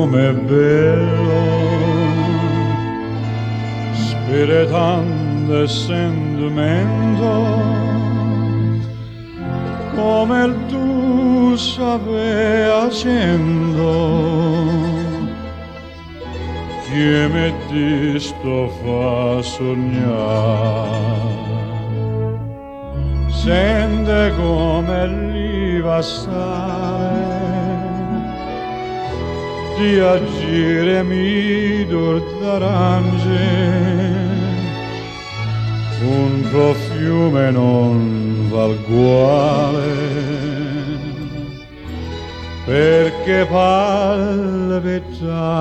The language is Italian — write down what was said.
com'è bello, spiritando e sentimento, come il tu sape accendo, che mi disto fa sognare. Sente come l'IVA sale di agire midor d'arance, un profume non val guale, perché palpita